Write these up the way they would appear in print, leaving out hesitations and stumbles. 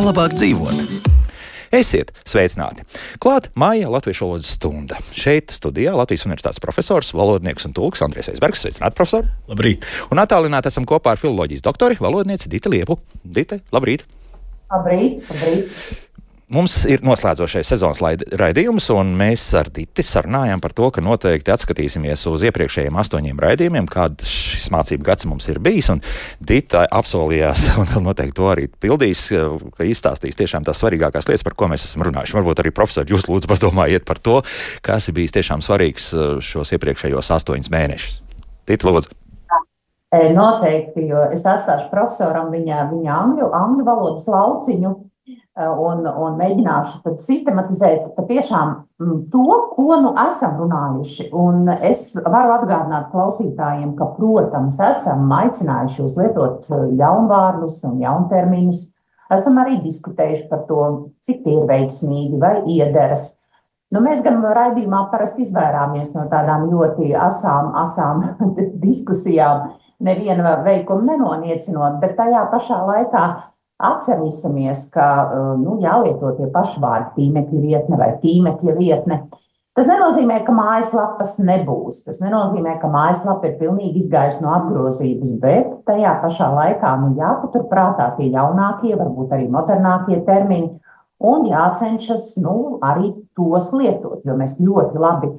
labāk dzīvot. Esiet sveicināti! Klāt māja Latviešu valodas stunda. Šeit studijā Latvijas Universitātes profesors, valodnieks un tulks Andrijs Eizbergs. Sveicināti, profesor! Labrīt! Un attālināti esam kopā ar filoloģijas doktori, valodnieci Dita Liepu. Dita, labrīt! Labrīt, labrīt! Mums ir noslēdzošais sezonas raidījums, un mēs ar Diti sarunājām par to, ka noteikti atskatīsimies uz iepriekšējiem 8 raidījumiem, kāds šis mācību gads mums ir bijis, un Dita apsolījās, un noteikti to arī pildīs, ka izstāstīs tiešām tās svarīgākās lietas, par ko mēs esam runājuši. Varbūt arī, profesori, jūs lūdzu padomājiet par to, kas ir bijis tiešām svarīgs šos iepriekšējos 8 mēnešus. Dita, lūdzu. Noteikti, jo es atstāšu profesoram viņa angļu valodas lauciņu, un mēģināšu tad sistematizēt patiešām to, ko nu esam runājuši. Un es varu atgādināt klausītājiem, ka, protams, esam aicinājuši jūs lietot jaunvārdus un jaunterminus. Esam arī diskutējuši par to, cik tie ir veiksmīgi vai iederas. Nu, mēs gan raidījumā parasti izvairāmies no tādām ļoti asām diskusijām, nevienu veikumu nenoniecinot, bet tajā pašā laikā atcerīsimies, ka jālieto tie paši vārdi tīmekļa vietne vai tīmekļa vietne. Tas nenozīmē, ka mājaslapas nebūs. Tas nenozīmē, ka mājaslapa ir pilnīgi izgājusi no apgrozības, bet tajā pašā laikā jāpaturprātā tie jaunākie, varbūt arī modernākie termini, un jācenšas arī tos lietot, jo mēs ļoti labi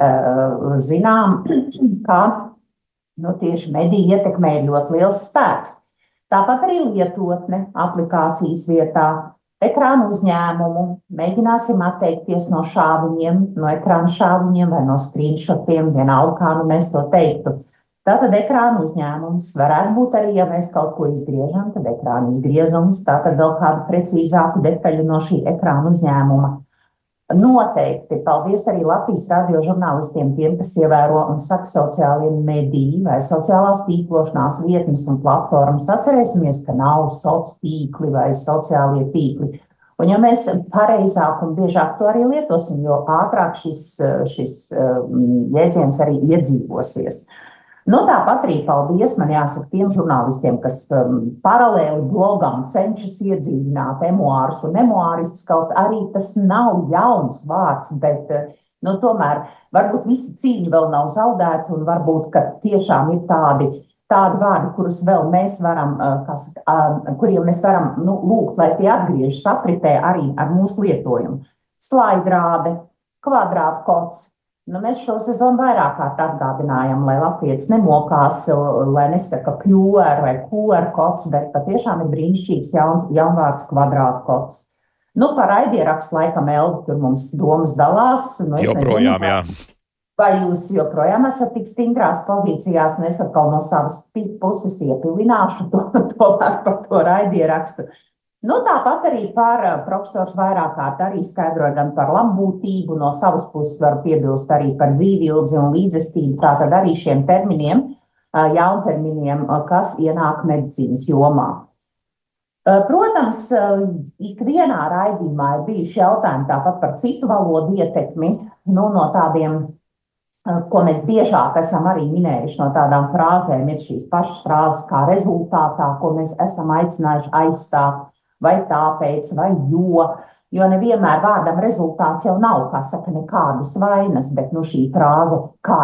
zinām, ka tieši mediju ietekmē ir ļoti liels spēks. Tāpat arī lietotne aplikācijas vietā, ekrānu uzņēmumu. Mēģināsim atteikties no šāviņiem, no ekrāna šāviņiem vai no screenshotiem, vienalga, kā mēs to teiktu. Tātad ekrānu uzņēmums varētu būt arī, ja mēs kaut ko izgriežam, tad ekrāna izgriezums, tātad vēl kādu precīzāku detaļu no šī ekrāna uzņēmuma. Noteikti, paldies arī Latvijas radio žurnālistiem, tiem, kas ievēro un saka sociālie mediji vai sociālās tīklošanās vietnes un platformas. Atcerēsimies, ka nav soc tīkli vai sociālie tīkli. Un ja mēs pareizāk un biežāk to arī lietosim, jo ātrāk šis jēdziens arī iedzīvosies. Tāpat arī paldies, man jāsaka, tiem žurnālistiem, kas paralēli blogam cenšas iedzīvināt emuārus un emuāristus, kaut arī tas nav jauns vārds, bet tomēr varbūt visi cīņi vēl nav zaudēti un varbūt, ka tiešām ir tādi vārdi, kurus vēl mēs varam, kuriem mēs varam lūgt, lai tie atgriežas apritē arī ar mūsu lietojumu. Slaidrāde, kvadrātkods. Mēs šo sezonu vairāk kārt atgādinājām, lai latvietis nemokās, lai nesaka QR vai QR kods, bet patiešām ir brīnišķīgs jaunvārds kvadrātkods. Par raidierakstu laikam Elga tur mums domas dalās. Joprojām, jā. Vai jūs joprojām esat tik stingrās pozīcijās, es atkal no savas puses iepilināšu tomēr par to raidierakstu. Tāpat arī profesors vairāk kārt arī skaidroja gan par labbūtību, no savas puses var piebilst arī par dzīvildzi un līdzestību, tātad arī šiem terminiem, jaunterminiem, kas ienāk medicīnas jomā. Protams, ikvienā raidījumā ir bijuši jautājumi tāpat par citu valodu ietekmi, no tādiem, ko mēs biežāk esam arī minējuši, no tādām frāzēm ir šīs pašas frāzes kā rezultātā, ko mēs esam aicinājuši aizstāt. Vai tāpēc, vai jo nevienmēr vārdam rezultāts jau nav, kā saka, nekādas vainas, bet šī frāze kā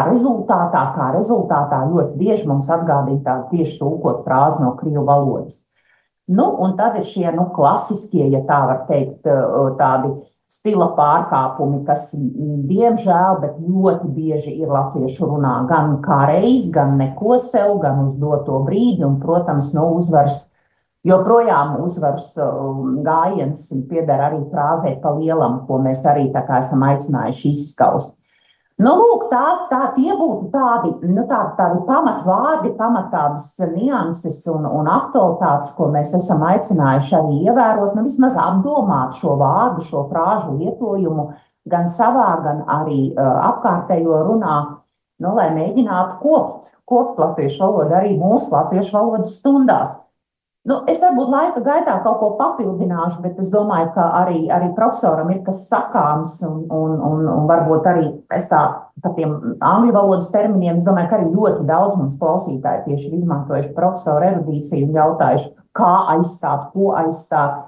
rezultātā ļoti bieži mums atgādina tā tieši tulkot frāzi no krievu valodas. Un tad ir šie klasiskie, ja tā var teikt, tādi stila pārkāpumi, kas diemžēl, bet ļoti bieži ir latviešu runā gan kā reiz, gan neko sev, gan uz doto brīdi un, protams, uzvaras. Joprojām uzvaras gājiens pieder arī frāzē pa lielam, ko mēs arī tā kā esam aicinājuši izskaust. Lūk, tie būtu tādi pamatvārdi, pamatādas nianses un aktualitātes, ko mēs esam aicinājuši arī ievērot, vismaz apdomāt šo vārdu, šo frāžu lietojumu gan savā, gan arī apkārtējo runā, lai mēģinātu kopt latviešu valodu arī mūsu latviešu valodas stundās. Es varbūt laika gaitā kaut ko papildināšu, bet es domāju, ka arī profesoram ir kas sakāms un varbūt arī es par tiem angļu valodas terminiem, es domāju, ka arī ļoti daudz mums klausītāji tieši ir izmantojuši profesoru erudīciju un jautājuši, kā aizstāt, ko aizstāt.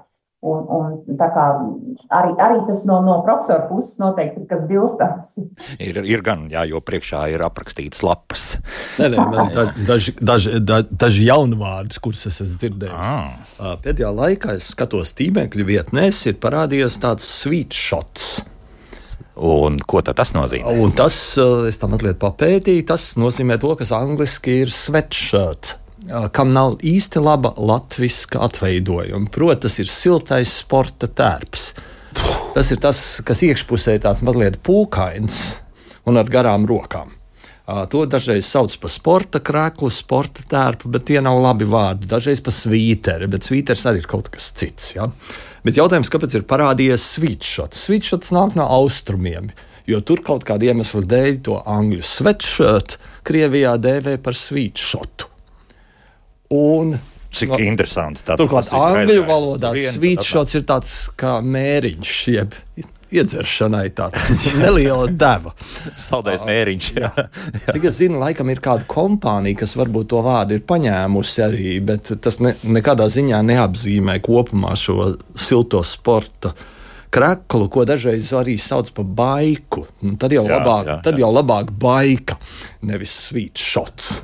Un tā kā arī tas no profesora puses noteikti ir kas bilstams. Ir gan, jā, jo priekšā ir aprakstītas lapas. Nē, man daži jauni vārdi, kurus es esmu dzirdējis. Pēdējā laikā es skatos tīmekļu vietnēs, ir parādījies tāds sweet shots. Un ko tad tas nozīmē? Un tas, es tā mazliet papētīju, tas nozīmē to, kas angliski ir sweatshirt, kam nav īsti laba latviska atveidojuma. Proti, tas ir siltais sporta tērps. Tas ir tas, kas iekšpusē tāds mazliet pūkains un ar garām rokām. To dažreiz sauc par sporta kreklu, sporta tērpu, bet tie nav labi vārdi. Dažreiz par svīteri, bet svīteris arī ir kaut kas cits. Ja? Bet jautājums, kāpēc ir parādījies sweatshots? Sweatshots nāk no austrumiem, jo tur kaut kāda iemesla dēļ to angļu sweatshirt Krievijā dēvē par sweatshotu. Un cik interesanti. Turklāt angļu valodā sweatshots ir tāds kā mēriņš, jeb iedzeršanai tāda neliela deva. Saldais mēriņš. Jā. Cik es zinu, laikam ir kāda kompānija, kas varbūt to vārdu ir paņēmusi arī, bet tas nekādā ziņā neapzīmē kopumā šo silto sporta kreklu, ko dažreiz arī sauc par baiku. Tad jau labāk baika, nevis sweatshots.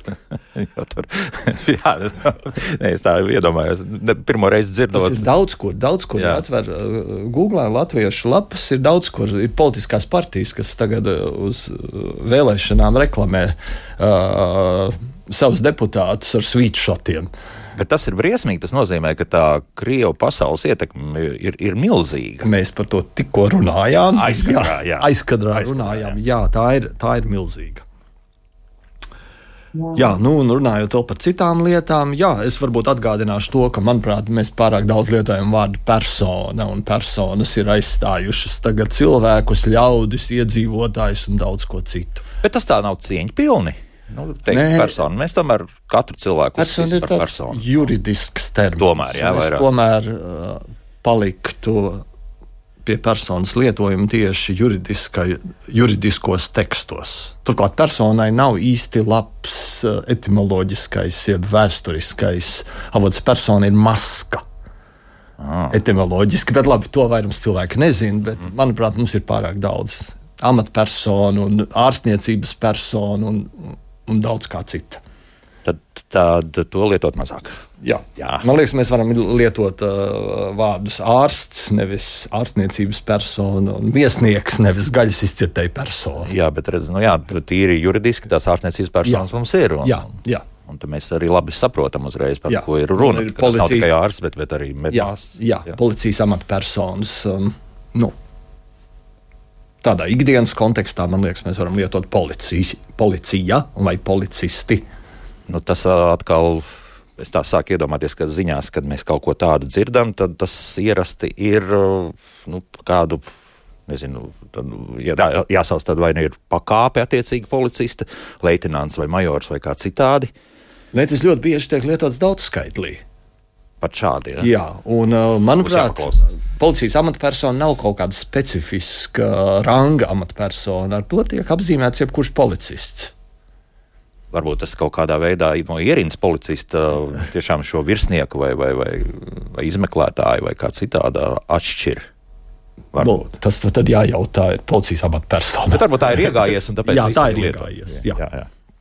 Es tā iedomājos. Pirmo reizi dzirdot. Tas ir daudz kur atver Googlē latviešu lapas, ir daudz kur. Ir politiskās partijas, kas tagad uz vēlēšanām reklamē savus deputātus ar sweatshotiem. Bet tas ir briesmīgi. Tas nozīmē, ka tā Krievu pasaules ietekme ir milzīga. Mēs par to tikko runājām. Aizkadrā runājām. Jā, tā ir milzīga. Jā, un runājot vēl par citām lietām, es varbūt atgādināšu to, ka, manuprāt, mēs pārāk daudz lietojam vārdu persona, un personas ir aizstājušas tagad cilvēkus, ļaudis, iedzīvotājus un daudz ko citu. Bet tas tā nav cieņpilni. Persona. Mēs tomēr katru cilvēku uzskatām par personu. Juridisks termins. Tomēr paliktu pie personas lietojuma tieši juridiskos tekstos. Turklāt personai nav īsti labs etimoloģiskais, jeb vēsturiskais avots. Persona ir maska. Etimoloģiski, bet labi, to vairums cilvēki nezina, bet, manuprāt, mums ir pārāk daudz amatpersonu un ārstniecības personu un daudz kā cita. Tad to lietot mazāk. Jā. Man liekas, mēs varam lietot vārdus ārsts, nevis ārstniecības persona, un viesnieks, nevis gaļas izcirtēja persona. Jā, bet tīri juridiski tās ārstniecības personas mums ir. Un tad mēs arī labi saprotam uzreiz, par ko ir runa. Tas nav tikai ārsts, bet arī medmās. Jā, policijas amatpersonas. Tādā ikdienas kontekstā, man liekas, mēs varam lietot policija vai policisti. Tas atkal, es tā sāku iedomāties, ka ziņās, kad mēs kaut ko tādu dzirdam, tad tas ierasti ir kādu, nezinu, jāsauc tad vai ir pakāpe attiecīgi policista, leitenants vai majors vai kā citādi. Tas ļoti bieži tiek lietots daudzskaitlī. Pat šādi, Jā, un manuprāt, policijas amatpersona nav kaut kāda specifiska ranga amatpersona. Ar to tiek apzīmēts jebkurš policists. Varbūt tas kaut kādā veidā no ierindas policista tiešām šo virsnieku vai izmeklētāju vai kā citādā atšķir. Tas tad jājautā ir policijas amatpersona. Bet varbūt tā ir iegājies un tāpēc tā ir iegājies. Jā.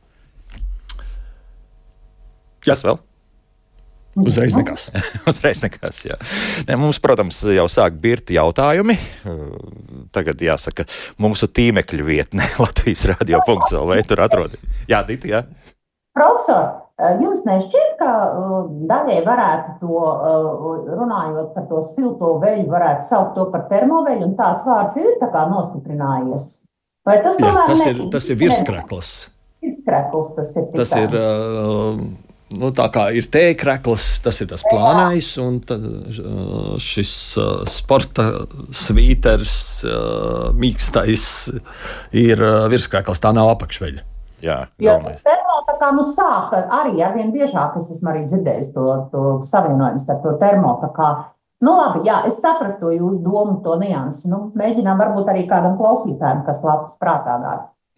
Kas vēl? Uzreiz nekas. Jā. Mums, protams, jau sāk birti jautājumi. Tagad jāsaka, mūsu tīmekļa vietne Latvijas radio.lv tur atrod. Jā, Dita, jā. Profesor, jums nešķiet, ka daļai varētu to, runājot par to silto veļu, varētu saukt to par termoveļu, un tāds vārds ir tā kā nostiprinājies? Vai tas tomēr tas ir virskrekls. Virskrekls tas ir. Tas ir... tā kā ir tēkrekls, tas ir tas plānais, un šis sporta svīters, mīkstais, ir virskrekls, tā nav apakšveļa. Jā, tas termo tā kā sāk arī arvien biežāk, es esmu arī dzirdējis to savienojums ar to termo, tā kā, labi, es sapratu to jūsu domu, to niansi, mēģinām varbūt arī kādam klausītājam, kas labs prātā dāt.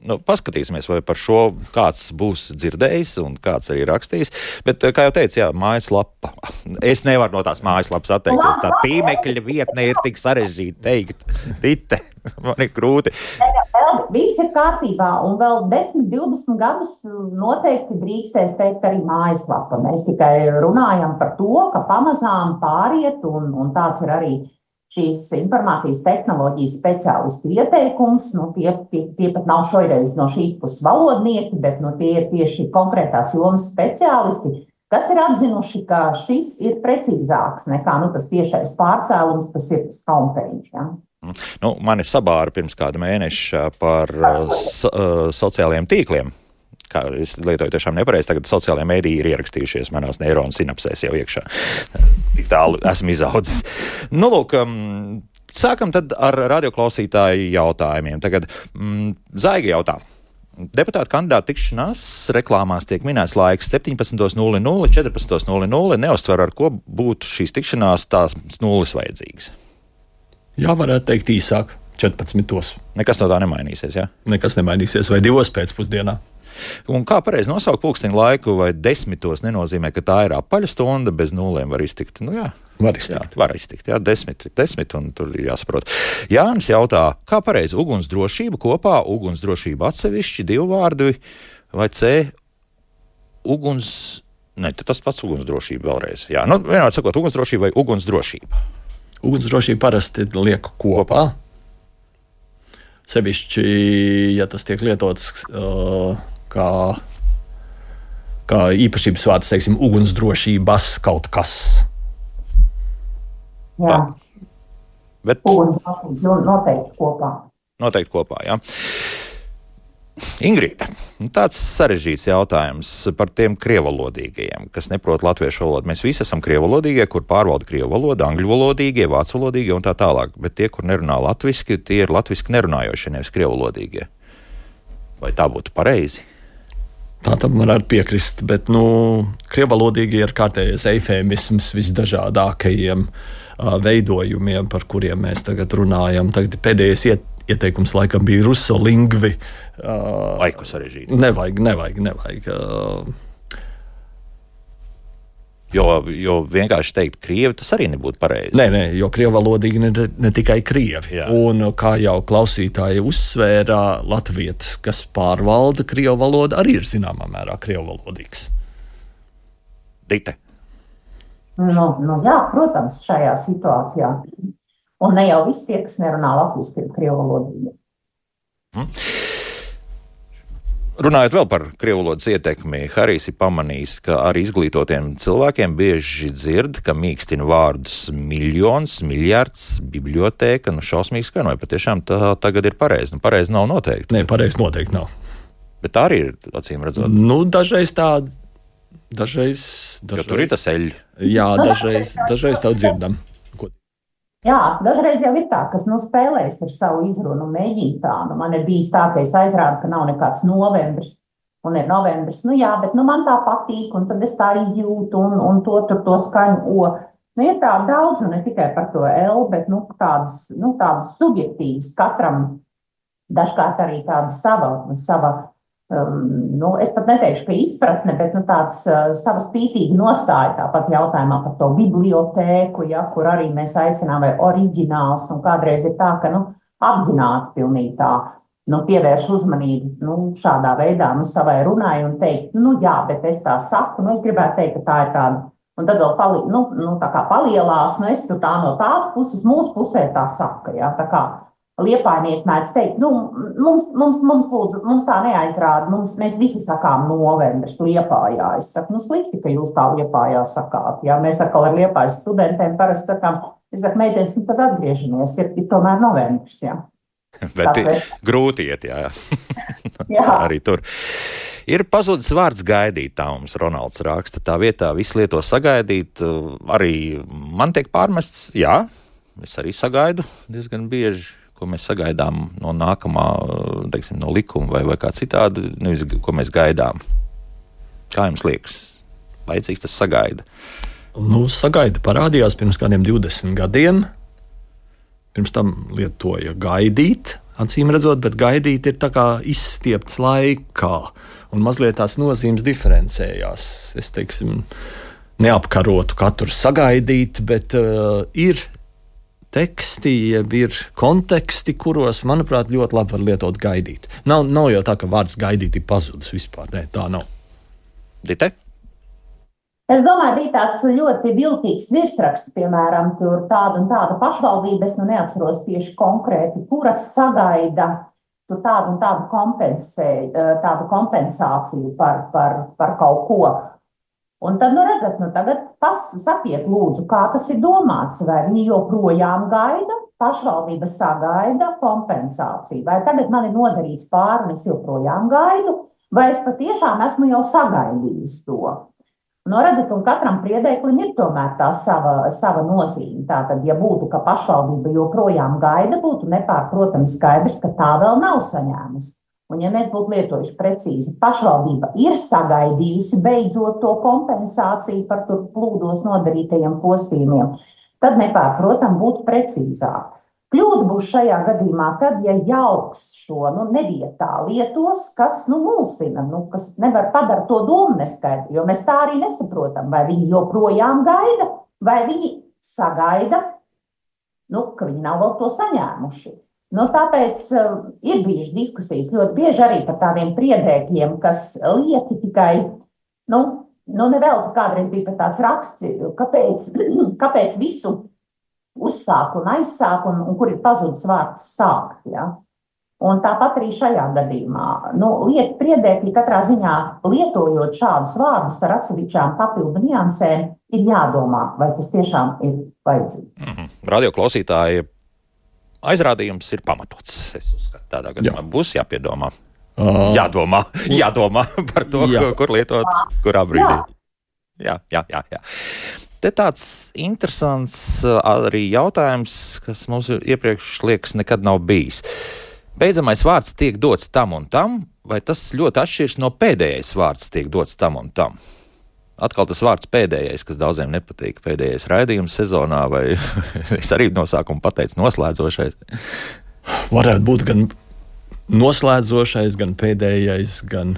Paskatīsimies, vai par šo kāds būs dzirdējis un kāds arī rakstījis. Bet, kā jau teicu, mājaslapa. Es nevaru no tās mājaslapas atteikties. Tā tīmekļa vietne ir tik sarežģīta teikt. Dite, man ir grūti. Viss ir kārtībā, un vēl 10-20 gadus noteikti drīkstēs teikt arī mājaslapa. Mēs tikai runājam par to, ka pamazām pāriet, un tāds ir arī šīs informācijas tehnoloģijas speciālistu ieteikums. Tie pat nav šoreiz no šīs puses valodnieki, bet tie ir tieši konkrētās jomas speciālisti, kas ir atzinuši, ka šis ir precīzāks nekā tas tiešais pārcēlums, tas ir homepage. Ja? Mani sabāra pirms kāda mēneša par sociālajiem tīkliem. Kā es lietoju tiešām nepareizi, tagad sociālajie mēdīji ir ierakstījušies manās neironu sinapsēs jau iekšā. Tik tālu esmu izaudzis. Lūk, sākam tad ar radioklausītāju jautājumiem. Tagad Zaiga jautā. Deputāta kandidāta tikšanās reklāmās tiek minēts laiks 17:00, 14:00. Neuztver, ar ko būtu šīs tikšanās tās nulles vajadzīgas. Jā, varētu teikt īsāk, 14. Nekas no tā nemainīsies, jā? Nekas nemainīsies, vai 2 pēcpusdienā. Un kā pareizi nosaukt pulksteņa laiku, vai 10 nenozīmē, ka tā ir apaļa stunda, bez nulēm var iztikt? Var iztikt, 10, un tur ir jāsaprot. Jānis jautā, kā pareizi ugunsdrošība kopā, ugunsdrošība atsevišķi, 2 vārdi, vai C, tas pats ugunsdrošība vēlreiz. Jā, vienmēr sakot, ugunsdrošība vai ugunsdrošība? Ugunsdrošība parasti liek kopā. Sevišķi, ja tas tiek lietots kā īpašības vārds, teiksim, ugunsdrošības kaut kas. Jā. Bet ugunsdrošība noteikti kopā. Noteikti kopā, jā. Ingrīda, tāds sarežģīts jautājums par tiem krievalodīgajiem, kas neprot latviešu valodu. Mēs visi esam krievalodīgie, kur pārvalda krievu valodu, angļu valodīgie, vācu valodīgie un tā tālāk. Bet tie, kur nerunā latviski, tie ir latviski nerunājošie, nevis krievalodīgie. Vai tā būtu pareizi? Tā tam varētu piekrist, bet krievalodīgie ir kārtējais eifēmisms visdažādākajiem veidojumiem, par kuriem mēs tagad runājam. Tagad pēdējais ieteikums laikam bija rusolingvi. Laiku sarežģīti. Nevajag. Jo vienkārši teikt krievi, tas arī nebūtu pareizi. Nē, jo krievalodīgi ne tikai krievi. Jā. Un kā jau klausītāji uzsvēra, latvietis, kas pārvalda krievu valodu, arī ir zināmā mērā krievalodīgs. Dite. Jā, protams, šajā situācijā. Un ne jau visi tie, kas nerunā latviski, ir krievu valodīgi. Runājot vēl par krievu valodas ietekmi, Harijs ir pamanījis, ka arī izglītotiem cilvēkiem bieži dzird, ka mīkstina vārdus miljons, miljards, bibliotēka, šausmīgi skan, vai patiešām tā tagad ir pareizi? Pareizi nav noteikti. Nē, pareizi noteikti nav. Bet tā arī ir, acīm redzot. Dažreiz tā, dažreiz. Jo tur ir tas eļļi. Jā, dažreiz tā dzirdam. Jā, dažreiz jau ir tā, kas spēlēs ar savu izrunu, mēģina tā. Man ir bijis tā, ka es aizrādu, ka nav nekāds novembris, un ir novembris. Bet man tā patīk, un tad es tā izjūtu, un to skaņu O. Ir tā daudz, un ne tikai par to L, bet tādas subjektīvas katram, dažkārt arī tāda sava es pat neteikšu, ka izpratne, bet tāds sava spītīga nostāja tāpat jautājumā par to bibliotēku, kur arī mēs aicinām vai oriģināls, un kādreiz ir tā, ka apzināti pilnīgi tā, pievērš uzmanību šādā veidā savai runai un teikt, jā, bet es tā saku, es gribētu teikt, ka tā ir tāda, un tad vēl tā kā palielās, es tur tā no tās puses, mūsu pusē tā saka, jā, tā kā Liepainieki mēdz teikt, mums tā neaizrāda, mēs visi sakām novembris Liepājā. Es saku, slikti, ka jūs tā Liepājā sakāt. Jā, mēs atkal ar Liepājas studentiem parasti sakām, es saku, meitenes, tad atgriežamies, ir tomēr novembris, jā. Bet grūti iet, jā. Arī tur. Ir pazudis vārds gaidīt, tā mums Ronalds raksta. Tā vietā visu lieto sagaidīt, arī man tiek pārmests, jā, es arī sagaidu diezgan bieži. Ko mēs sagaidām no nākamā, teiksim, no likuma vai kā citādi, nevis, ko mēs gaidām. Kā jums liekas? Vajadzīgs tas sagaida? Sagaida parādījās pirms kādiem 20 gadiem. Pirms tam lietoja gaidīt, acīm redzot, bet gaidīt ir tā kā izstiepts laikā, un mazliet tās nozīmes diferencējās. Es teiksim, neapkarotu katru sagaidīt, bet ir teksti, jeb ir konteksti, kuros, manuprāt, ļoti labi var lietot gaidīt. Nav jau tā, ka vārds gaidīt ir pazudis vispār. Nē, tā nav. Dite? Es domāju, bija tāds ļoti viltīgs virsraksts, piemēram, tur tāda un tāda pašvaldība, es neatceros tieši konkrēti, kuras sagaida tur tādu un tādu kompensāciju par kaut ko. Un tad, redzat, tagad sakiet lūdzu, kā tas ir domāts, vai viņi joprojām gaida, pašvaldība sagaida kompensāciju, vai tagad man ir nodarīts pāri un es joprojām gaidu, vai es patiešām esmu jau sagaidījis to. Redzat, un katram priedēklim ir tomēr tā sava nozīme. Tātad, ja būtu, ka pašvaldība joprojām gaida, būtu nepārprotami skaidrs, ka tā vēl nav saņēmusi. Un ja mēs būtu lietojuši precīzi, pašvaldība ir sagaidījusi beidzot to kompensāciju par tur plūdos nodarītajiem postījumiem, tad nepārprotami būtu precīzāk. Kļūda būs šajā gadījumā, kad, ja jauks šo nevietā lietos, kas mulsina, kas nevar padarīt to domu neskaidru, jo mēs tā arī nesaprotam, vai viņi joprojām gaida, vai viņi sagaida, ka viņi nav vēl to saņēmuši. Tāpēc ir bijušas diskusijas ļoti bieži arī par tādiem priedēkļiem, kas lieki tikai, nevelti kādreiz bija pat tāds raksts, kāpēc visu uzsāk un aizsāk, un kur ir pazudis vārds sākt. Ja? Un tāpat arī šajā gadījumā. Lieki priedēkļi katrā ziņā lietojot šādus vārdus ar atsevišķām papildu niansēm, ir jādomā, vai tas tiešām ir vajadzīgs. Radio klausītāji, aizrādījums ir pamatots. Es uzskatu, tādā gadījumā būs jāpiedomā. Jādomā par to, kur lietot, kurā brīdī. Jā. Te tāds interesants arī jautājums, kas mums iepriekš liekas nekad nav bijis. Beidzamais vārds tiek dots tam un tam, vai tas ļoti atšķirs no pēdējais vārds tiek dots tam un tam? Atkal tas vārds pēdējais, kas daudziem nepatīk, pēdējais raidījums sezonā, vai es arī nosākumu pateicu noslēdzošais? Varētu būt gan noslēdzošais, gan pēdējais, gan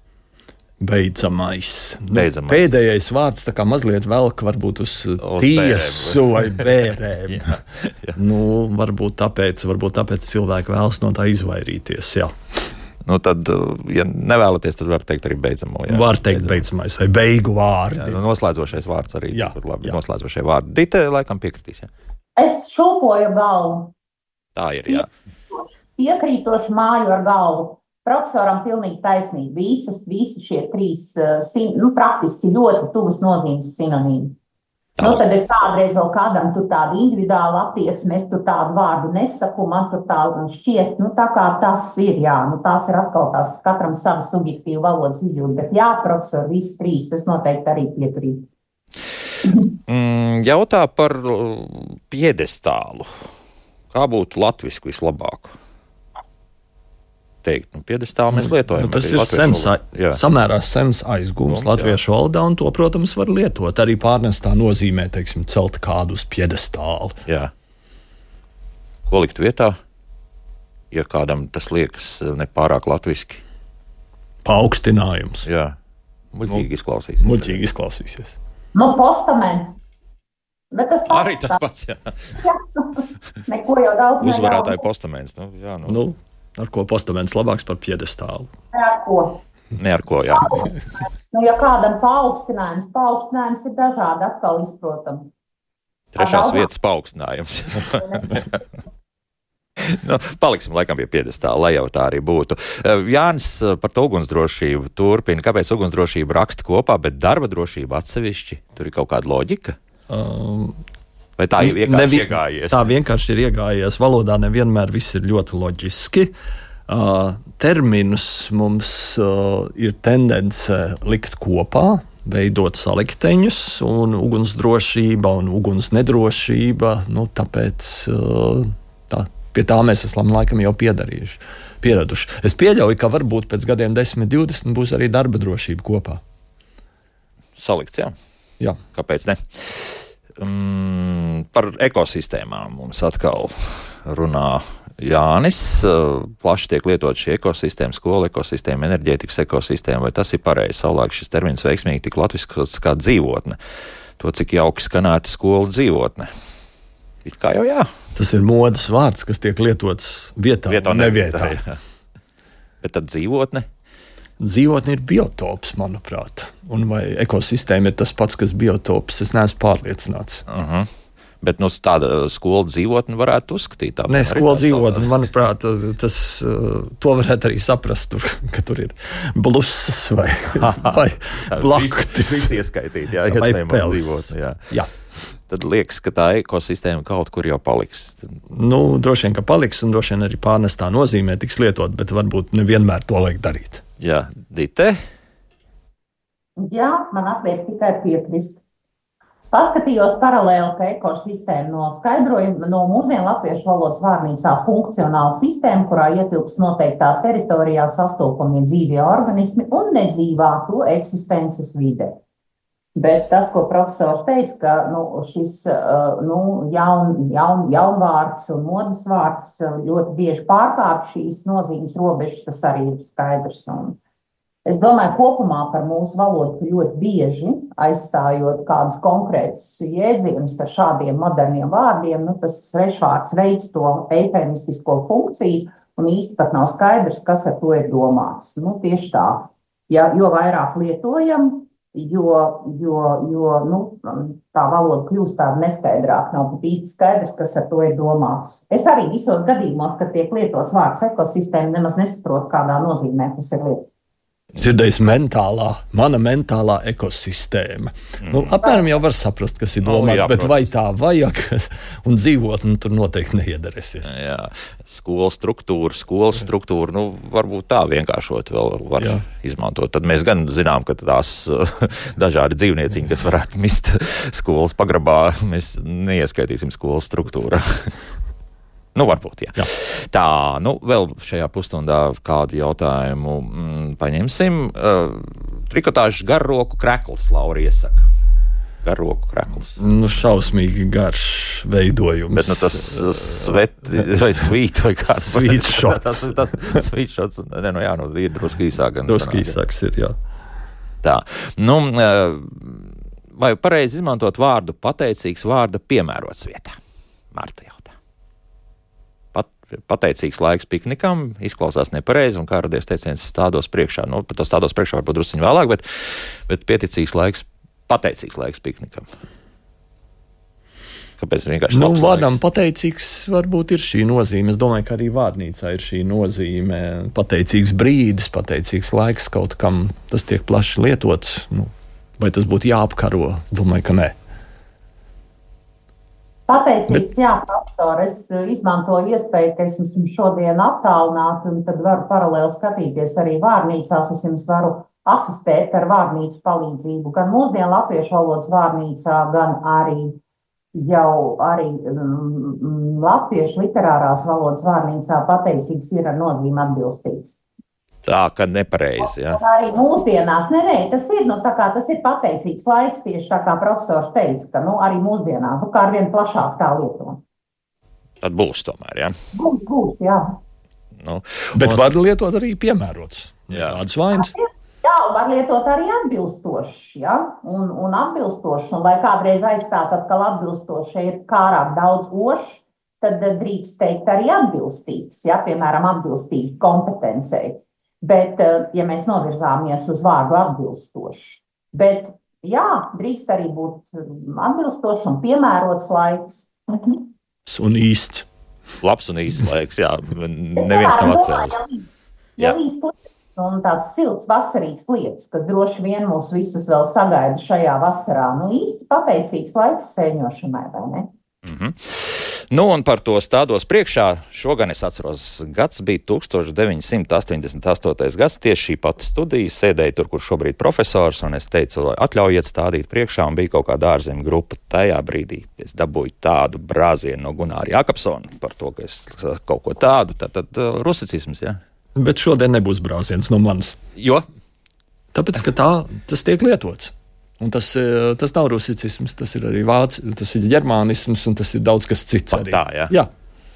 beidzamais. Pēdējais vārds tā kā mazliet velk varbūt uz tiesu vai bērēm. jā. Varbūt tāpēc cilvēki vēlas no tā izvairīties, jā. Tad, ja nevēlaties, tad var teikt arī beidzamo. Jā. Var teikt beidzamais vai beigu vārdi. Jā, noslēdzošais vārds arī. Jā, labi, noslēdzošie vārdi. Dite, laikam piekritīs, jā. Es šūpoju galvu. Tā ir, jā. Piekrītoši māju ar galvu. Profesoram pilnīgi taisnība. Visi šie trīs praktiski ļoti tuvas nozīmes sinonīmi. Tad ir kādreiz vēl kādam tur tāda individuāla attieksme, es tur tādu vārdu nesaku, man tur tādu šķiet, tā kā tas ir, jā, tās ir atkal tās katram sava subjektīva valodas izjūta, bet jā, profesori, visi trīs, tas noteikti arī piekrīt. Jautā par piedestālu. Kā būtu latvisku vislabāk? Teikt, piedestālu mēs lietojam. Tas ir samērā sens aizgūms latviešu valodā, un to, protams, var lietot. Arī pārnestā nozīmē, teiksim, celt kādu uz piedestālu. Jā. Ko likt vietā, ja kādam tas liekas nepārāk latviski? Paaugstinājums. Jā. Muļķīgi izklausīsies. Postaments. Bet tas pats. Arī tas pats, jā. Neko jau daudz uzvarētāju postaments. Ar ko postaments labāks par piedestālu? Ne ar ko, jā. Ja kādam paaugstinājums ir dažādi atkal izprotams. Trešās vietas paaugstinājums. Paliksim laikam pie piedestāla, lai jau tā arī būtu. Jānis par to ugunsdrošību turpina. Kāpēc ugunsdrošība raksta kopā, bet darba drošība atsevišķi? Tur ir kaut kāda loģika? Vai tā ir vienkārši iegājies? Tā vienkārši ir iegājies. Valodā nevienmēr viss ir ļoti loģiski. Terminus mums ir tendence likt kopā, veidot salikteņus, un ugunsdrošība un uguns nedrošība. Tāpēc pie tā mēs esam laikam jau pieraduši. Es pieļauju, ka varbūt pēc gadiem 10, 20 būs arī darba drošība kopā. Salikts, jā? Jā. Kāpēc ne? Par ekosistēmām mums atkal runā Jānis, plaši tiek lietot šī ekosistēma, skola ekosistēma, enerģētikas ekosistēma, vai tas ir pareizi? Savulaik šis termins veiksmīgi tik latviskots kā dzīvotne. To, cik jauki skanētu skola dzīvotne. It kā jau jā. Tas ir modes vārds, kas tiek lietots vietā un nevietā. Bet tad dzīvotne? Dzīvotne ir biotops, manuprāt. Un vai ekosistēma ir tas pats, kas biotops, es neesmu pārliecināts. Bet tāda skola dzīvotne varētu uzskatīt. Nē, skola dzīvotne, manuprāt, to varētu arī saprast, ka tur ir blusas vai blaktis. Viss ieskaitīt, jā, iespējamā dzīvotne. Jā. Tad liekas, ka tā ekosistēma kaut kur jau paliks. Droši vien, ka paliks, un droši vien arī pārnestā nozīmē tiks lietot, bet varbūt nevienmēr to vajag darīt. Jā, Dite? Jā, man atliek tikai piekrist. Paskatījos paralēli, ka ekosistēma no mūsdienu latviešu valodas vārnīcā funkcionāla sistēma, kurā ietilpst noteiktā teritorijā sastopamie dzīvie organismi un nedzīvā to eksistences vide. Bet tas, ko profesors teica, ka šis jaunvārds un modes vārds ļoti bieži pārkāp šīs nozīmes robežas, tas arī ir skaidrs. Es domāju, kopumā par mūsu valodu ļoti bieži aizstājot kādus konkrētus jēdzienus ar šādiem moderniem vārdiem, tas svešvārds veids to eifemistisko funkciju un īsti pat nav skaidrs, kas ar to ir domāts. Tieši tā, jo vairāk lietojam, jo tā valoda kļūst tāda neskaidrāka, nav pat īsti skaidrs, kas ar to ir domāts. Es arī visos gadījumos, kad tiek lietots vārds ekosistēma, nemaz nesaprotu, kādā nozīmē tas ir lietots. Dzirdējis mana mentālā ekosistēma. Apmēram jau var saprast, kas ir domāts, bet vai tā vajag un dzīvot, tur noteikti neiedarēsies. Jā, skolas struktūra, varbūt tā vienkāršot vēl var izmantot. Tad mēs gan zinām, ka tās dažādi dzīvnieciņi, kas varētu mist skolas pagrabā, mēs neieskaitīsim skolas struktūrā. Varbūt, jā. Tā, vēl šajā pusstundā kādu jautājumu paņemsim. Trikotāžas garroku krekls, Laura iesaka. Garroku krekls. Šausmīgi garš veidojums. Bet tas vai svīt vai kā? Svītšots. Tas svītšots, ir drusku īsāk. Drusku īsāks ir, jā. Tā, vai pareizi izmantot vārdu pateicīgs vārda piemērots vietā? Marta jautā. Pateicīgs laiks piknikam izklausās nepareizi, un kā radies teiciens stādos priekšā. Pat to stādos priekšā varbūt drusciņ vēlāk, bet pateicīgs laiks piknikam. Kāpēc vienkārši labs vārdam laiks? Pateicīgs varbūt ir šī nozīme. Es domāju, ka arī vārnīcā ir šī nozīme. Pateicīgs brīdis, pateicīgs laiks kaut kam. Tas tiek plaši lietots. Vai tas būtu jāapkaro? Domāju, ka nē. Pateicīgs, jā, profesor, es izmantoju iespēju, ka es esmu šodien attālināta, un tad varu paralēli skatīties arī vārnīcās. Es jums varu asistēt ar vārnīcu palīdzību, gan mūsdienu latviešu valodas vārnīcā, gan arī latviešu literārās valodas vārnīcā pateicīgs ir ar nozīmi atbilstīgs. Tā, ka nepareizi, jā. Arī mūsdienās, tas ir pateicīgs laiks, tieši tā kā profesors teica, ka arī mūsdienās, kā arvien plašāk tā lieto. Tad būs tomēr, jā? Būs, jā. Bet var lietot arī piemērots. Kādas vainas? Jā, var lietot arī atbilstoši, jā, un atbilstoši, un lai kādreiz aizstāt atkal atbilstoši ir kārāk daudz oši, tad drīkst teikt arī atbilstīgs, jā, piemēram, atbilstīgi kompetencei. Bet, ja mēs novirzāmies uz vārdu atbilstoši, bet, jā, drīkst arī būt atbilstoši un piemērots laiks. Un īsts. Labs un īsts laiks, jā, neviens nav atcēlis. Ja īsts lietas un tāds silts vasarīgs lietas, kas droši vien mūs visus vēl sagaida šajā vasarā, īsts pateicīgs laiks sēņošanai, vai ne? Un par to stādos priekšā, šogan es atceros, gads bija 1988. gads, tieši šī pati studija, sēdēja tur, kur šobrīd profesors, un es teicu, atļaujiet stādīt priekšā, un bija kaut kāda ārzemju grupa. Tajā brīdī es dabūju tādu brāzienu no Gunāra Jākapsona par to, ka es kaut ko tādu, tad rusicisms, jā. Bet šodien nebūs brāziens no manis. Jo? Tāpēc, ka tas tiek lietots. Un tas nav rusicisms, tas ir arī tas ir ģermānisms, un tas ir daudz kas cits arī. Tā, jā. Jā.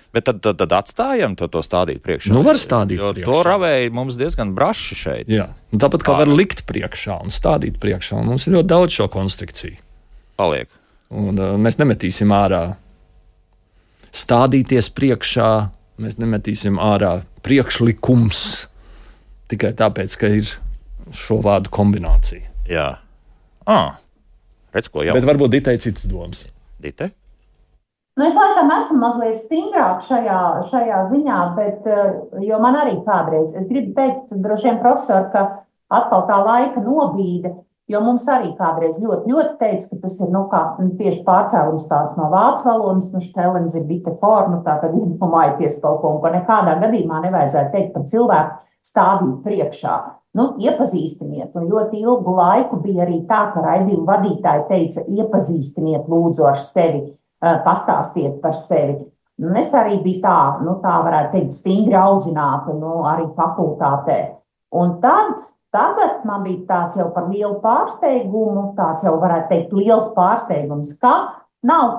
Bet tad atstājam to stādīt priekšā. Nu, var stādīt priekšā. To ravēja mums diezgan braši šeit. Jā, un tāpat kā var likt priekšā un stādīt priekšā, un mums ir ļoti daudz šo konstrukciju. Paliek. Un mēs nemetīsim ārā stādīties priekšā, mēs nemetīsim ārā priekšlikums tikai tāpēc, ka ir šo vārdu kombinācija. Jā. Redz, ko jau. Bet varbūt Ditei citas domas. Dite? Nu, es laikam esmu mazliet stingrāk šajā ziņā, bet, jo man arī kādreiz, es gribu teikt, droši vien profesori, ka atkal tā laika nobīde, jo mums arī kādreiz ļoti, ļoti teica, ka tas ir, tieši pārcēlums tāds no vācu valodas, štelens ir bite forma, tā tad iedomājieties kaut ko, un ko nekādā gadījumā nevajadzētu teikt par cilvēku stādīt priekšā. Iepazīstiniet, un ļoti ilgu laiku bija arī tā, ka raidījuma vadītāji teica, iepazīstiniet lūdzu ar sevi. Pastāstiet par sevi. Es arī biju tā varētu teikt, stingri audzināta, arī fakultātē. Un tagad man bija tāds jau par lielu pārsteigumu, tāds jau varētu teikt liels pārsteigums, ka nav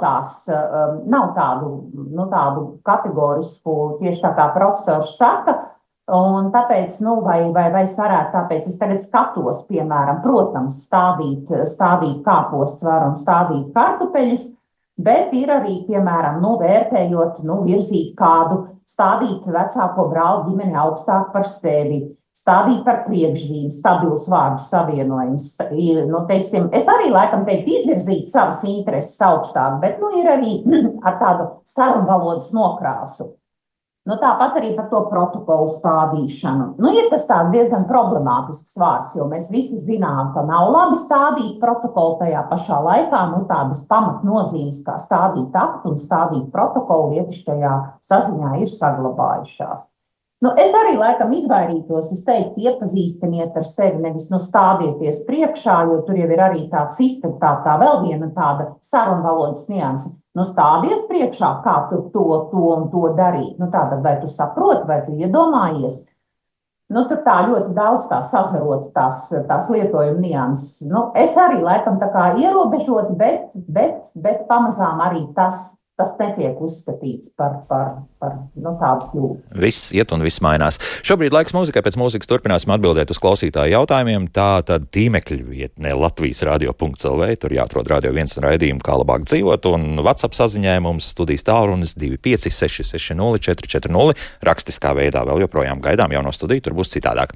tādu kategorisku, tieši tā kā profesors saka, un tāpēc, vai es varētu, tāpēc es tagad skatos, piemēram, protams, stādīt kāposts var un stādīt kartupeļus, bet ir arī, piemēram, vērtējot, virzīt kādu, stādīt vecāko brāli ģimeni augstāk par sevi, stādīt par priekšzīmi, stabils vārdu savienojums. Teiksim, es arī laikam teiktu izvirzīt savas intereses augstāk, bet ir arī ar tādu sarunvalodas nokrāsu. Tāpat arī par to protokolu stādīšanu. Ir tas tāds diezgan problemātisks vārds, jo mēs visi zinām, ka nav labi stādīt protokolu tajā pašā laikā. Tādas pamatnozīmes kā stādīt aktu un stādīt protokolu vietišķajā saziņā ir saglabājušās. Es arī laikam izvairītos, es teiktu, iepazīstiniet ar sevi, nevis stādieties priekšā, jo tur jau ir arī tā cita, tā vēl viena tāda sarunvalodas nianse. Stādies priekšā, kā tur to un to darīt. Tātad, vai tu saproti, vai tu iedomājies? Tur tā ļoti daudz tā sazarot tās lietojuma nianses. Es arī laikam tā kā ierobežot, bet pamazām arī tas netiek uzskatīts par tādu kļūdu. Viss iet un viss mainās. Šobrīd laiks mūzikai, pēc mūzikas turpināsim atbildēt uz klausītāju jautājumiem. Tā tad tīmekļa vietnē Latvijas radio.lv, tur jāatrod Radio 1 raidījumu, kā labāk dzīvot, un WhatsApp saziņai mums studijas tālrunis 25660 rakstiskā veidā vēl joprojām gaidām jauno studiju, tur būs citādāk.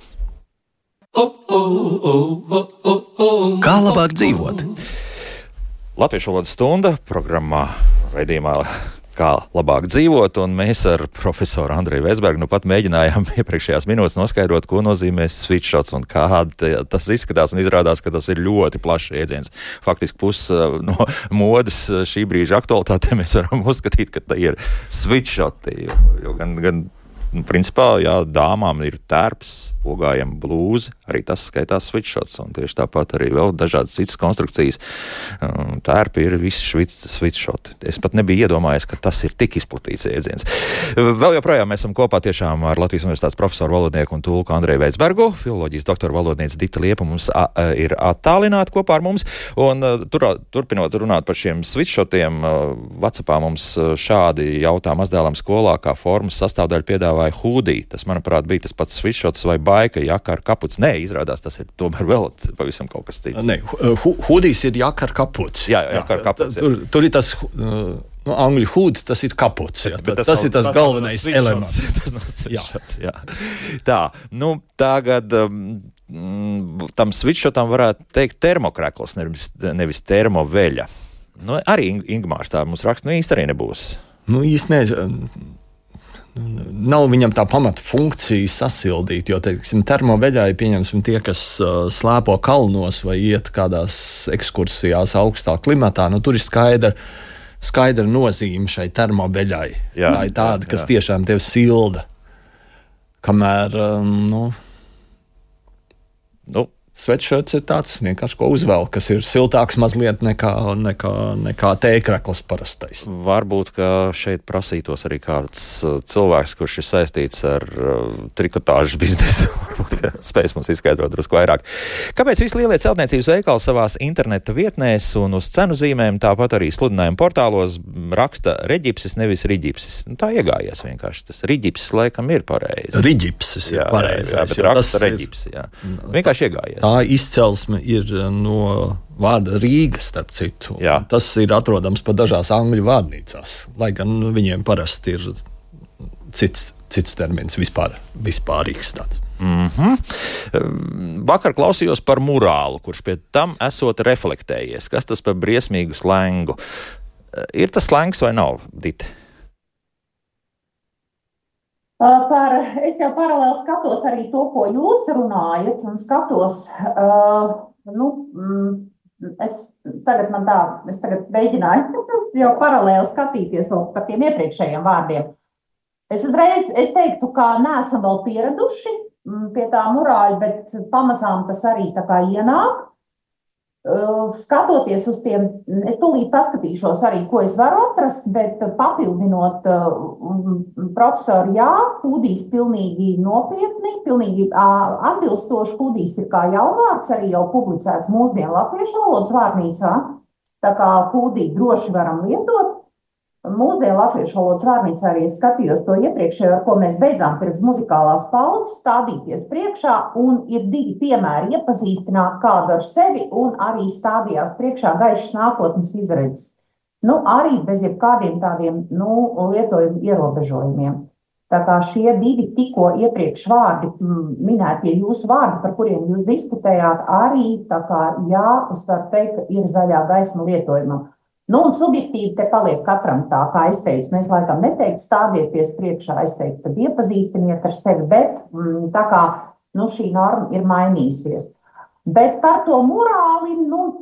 Kā labāk dzīvot? Latviešu valodas stunda programmā raidījumā Kā labāk dzīvot, un mēs ar profesoru Andreju Vēsbergu pat mēģinājām iepriekšējās minūtes noskaidrot, ko nozīmē switchshots un kā tas izskatās, un izrādās, ka tas ir ļoti plašs jēdziens. Faktiski pusi no modes šī brīža aktualitātē mēs varam uzskatīt, ka tā ir switchshoti, jo gan principā, jā, dāmām ir tērps, ogājam blūzi, arī tas skaitās switchshots, un tieši tāpat arī vēl dažādas citas konstrukcijas. Tērpi ir visi switchshoti. Es pat nebiju iedomājies, ka tas ir tik izplatīts jēdziens. Vēl joprojām mēs esam kopā tiešām ar Latvijas Universitātes profesoru valodnieku un tulku Andreju Vēsbergu. Filoloģijas doktora valodniece Dita Liepa mums ir attālināta kopā ar mums, un turpinot runāt par šiem switchshotiem, WhatsAppā mums šādi jautā mazdēlam skolā, kā formas sastāvdaļa piedāvāja hūdī. Tas, manuprāt, bija tas pats switchshots vai baika, jaka ar kaputs. Nē, izrādās, tas ir tomēr vēl pavisam kaut kas cits. Nē, hūdīs ir jaka ar kaputs. Jā, jaka ar kaputs. Tur ir tas, angļu hūd, tas ir kaputs. Jā, tas ir tas galvenais elements. Tas nav switchshots, jā. Tā, tagad tam switchshotam varētu teikt termokrekls, nevis termoveļa. Arī Ingmārs tā mums raksta, īsti arī nebūs. Īsti nav viņam tā pamata funkcija sasildīt, jo, teiksim, termoveļai, pieņemsim, tie, kas slēpo kalnos vai iet kādās ekskursijās augstā klimatā, tur ir skaidra nozīme šai termoveļai. Tā ir tāda, kas tiešām tev silda. Kamēr, Sweatshirts ir tāds vienkārši, ko uzvelk, kas ir siltāks mazliet nekā tēkrekls parastais. Varbūt, ka šeit prasītos arī kāds cilvēks, kurš ir saistīts ar trikotāžas biznesu. Varbūt spēs mums izskaidrot drusku vairāk. Kāpēc visi lielie celtniecības veikali savās interneta vietnēs un uz cenu zīmēm, tāpat arī sludinājumu portālos raksta reģipsis, nevis riģipsis? Tā iegājies vienkārši. Tas riģipsis laikam ir pareizi. Riģipsis ir pareizi. Jā, bet raksta reģipsis, jā. Vienkārši iegājies. Tā izcelsme ir no vārda Rīga, starp citu. Tas ir atrodams pat dažās angļu vārnīcās, lai gan viņiem parasti ir cits termins, vispārīgs tāds. Vakar klausījos par murālu, kurš pie tam esot reflektējies. Kas tas par briesmīgu slengu? Ir tas slengs vai nav, Dite? Es jau paralēli skatos arī to, ko jūs runājat, un skatos, es tagad mēģināju jau paralēli skatīties par tiem iepriekšējiem vārdiem. Es teiktu, ka neesam vēl pieraduši pie tā murāļa, bet pamazām tas arī tā kā ienāk. Skatoties uz tiem, es tūlīt paskatīšos arī, ko es varu atrast, bet papildinot profesoru, kūdīs pilnīgi nopietni, pilnīgi atbilstoši. Kūdīs ir kā jaunvārds, arī jau publicēts mūsdienu latviešu valodas vārnīcā, tā kā kūdī droši varam lietot. Mūsdienu latviešu valodas vārnīcā arī es skatījos to iepriekšējo, ar ko mēs beidzām pirms muzikālās pauzes, stādīties priekšā, un ir 2 piemēri iepazīstināt kādu ar sevi, un arī stādījās priekšā gaišas nākotnes izredzes. Arī bez jebkādiem tādiem, lietojumu ierobežojumiem. Tā kā šie 2 tikko iepriekš vārdi, minētie jūsu vārdi, par kuriem jūs diskutējāt, arī tā kā, es varu teikt, ka ir zaļā gaisma lietojumam. Un subjektīvi te paliek katram tā, kā es teicu, mēs laikam neteiktu stādieties priekšā, es teiktu, tad iepazīstiniet ar sevi, bet tā kā, šī norma ir mainījusies. Bet par to murāli,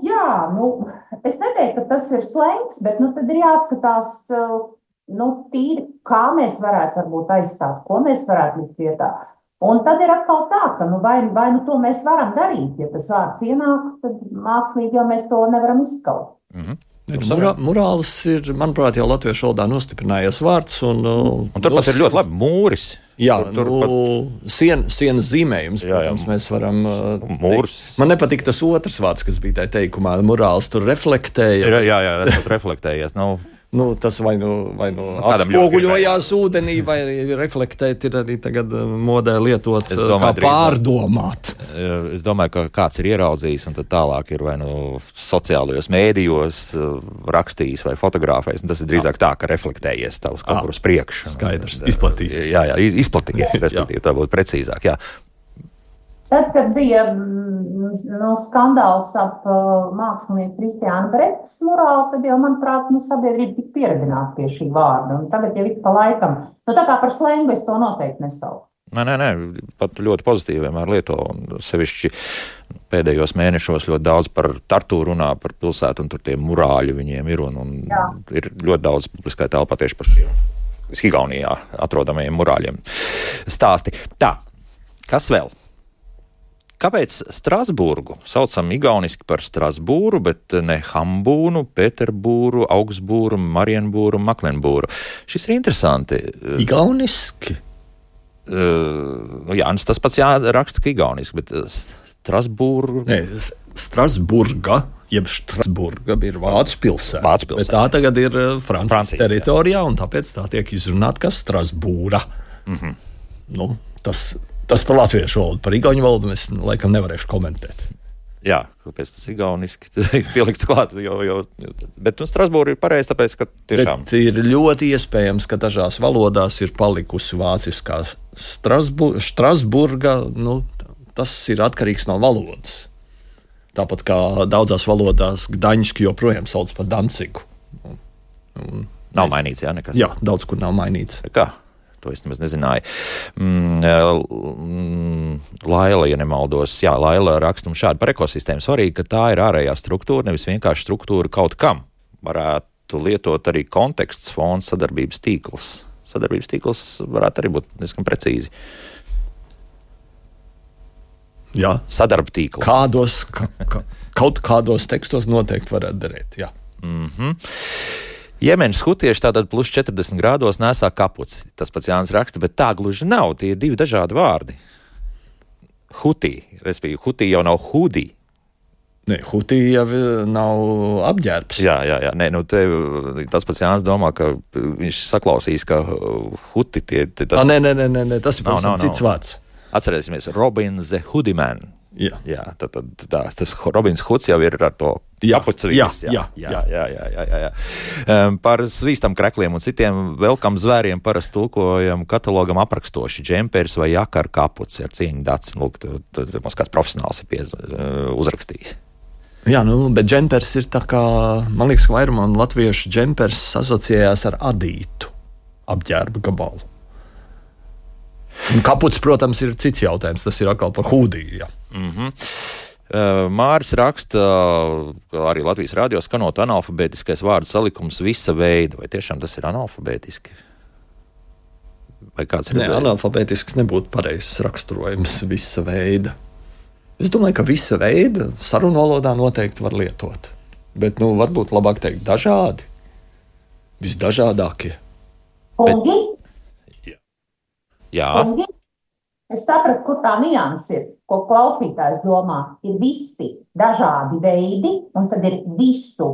es neteiktu, ka tas ir slengs, bet tad ir jāskatās, tīri, kā mēs varētu varbūt aizstāt, ko mēs varētu likt vietā. Un tad ir atkal tā, ka vai to mēs varam darīt, ja tas vārds ienāk, tad mākslīgi jau mēs to nevaram izskaut. Murāls ir, manuprāt, jau latviešu valodā nostiprinājies vārds. Un turpat ir ļoti labi mūris. Jā, sienas zīmējums, protams, mēs varam... Mūrs. Man nepatīk tas otrs vārds, kas bija tajā teikumā. Murāls tur reflektēja. Jā, esat reflektējies. Tas vai atspoguļojās ūdenī, vai reflektēt ir arī tagad modē lietot, kā pārdomāt. Es domāju, ka kāds ir ieraudzījis, un tad tālāk ir vai sociālajos mēdījos rakstījis vai fotografējis, un tas ir drīzāk tā, ka reflektējies tavs kaut kur uz priekšu. Skaidrs, izplatījies. Jā, izplatījies, respektīvi, tā būtu precīzāk, jā. Tad, kad bija skandāls ap mākslinieku Kristiānu Bretas murālu, tad jau, manuprāt, sabiedrība tik pieredzināta pie šī vārda. Un tagad jau ik pa laikam. Tā kā par slengu es to noteikti nesauku. Nē, pat ļoti pozitīvi vienmēr lieto. Un sevišķi pēdējos mēnešos ļoti daudz par Tartu runā, par pilsētu, un tur tie murāļi viņiem ir. Un ir ļoti daudz publiskai telpā tieši par šiem Igaunijā atrodamajiem murāļiem stāsti. Tā, kas vēl? Kāpēc Strasburgu saucam igauniski par Strasbūru, bet ne Hambūnu, Pēterbūru, Augsbūru, Marienbūru, Maklenbūru? Šis ir interesanti. Igauniski? Jānis tas pats raksta, ka igauniski, bet Strasbūru... Nē, Strasburga, jeb Strasburga ir Vācu pilsēta. Bet tā tagad ir Francijas teritorijā, un tāpēc tā tiek izrunāta kā Strasbūra. Tas par latviešu valodu, par igauņu valodu es laikam nevarēšu komentēt. Jā, kāpēc tas igauniski pielikts klāt, bet Strasbūra ir pareizi, tāpēc, ka tiešām... Bet ir ļoti iespējams, ka dažās valodās ir palikusi vāciskā Strasburga, tas ir atkarīgs no valodas. Tāpat kā daudzās valodās Gdaņski joprojām sauc par Dancigu. Nav mainīts, jā, nekas? Jā, daudz kur nav mainīts. Kā? To es nemaz nezināju. Laila, ja nemaldos, Laila raksta šādi par ekosistēmu. Svarīgi, ka tā ir ārējā struktūra, nevis vienkārši struktūra kaut kam. Varētu lietot arī konteksts, fons, sadarbības tīkls. Sadarbības tīkls varētu arī būt diezgan precīzi. Jā. Sadarba tīkls. Kaut kādos tekstos noteikti varētu derēt, jā. Jemeņas hutieši tātad plus 40 grādos nesā kapuci. Tas pats Jānis raksta, bet tā gluži nav. Tie ir divi dažādi vārdi. Hutī, respektīvi, hutī jau nav hudī. Nē, hutī jau nav apģērbs. Jā. Nē, tas pats Jānis domā, ka viņš saklausīs, ka huti tie... Nē, tas ir pavisam cits vārds. Atcerēsimies, Robin the Hoodieman. Jā, tas Robins Huds jau ir ar to kapuci vīrs. Jā. Par svīstam krekliem un citiem velkam zvēriem parasti tulkojam katalogam aprakstoši džempers vai jaka ar kapuci ar cieņu daci. Lūk, mums kāds profesionāls ir uzrakstījis. Jā, bet džempers ir tā kā, man liekas, ka vairumam latviešu džempers asociējās ar adītu apģērba gabalu. Kaputs, protams, ir cits jautājums. Tas ir atkal par hūdiju. Māris raksta, ka arī Latvijas radio skanot analfabētiskais vārdu salikums visa veida. Vai tiešām tas ir analfabētiski? Vai kāds ir? Nē, analfabētisks nebūtu pareizs raksturojums visa veida. Es domāju, ka visa veida sarunu valodā noteikti var lietot. Bet, varbūt labāk teikt dažādi. Visdažādākie. Kungi? Jā. Kungi? Es sapratu, kur tā nianse ir, ko klausītājs domā. Ir visi dažādi veidi, un tad ir visu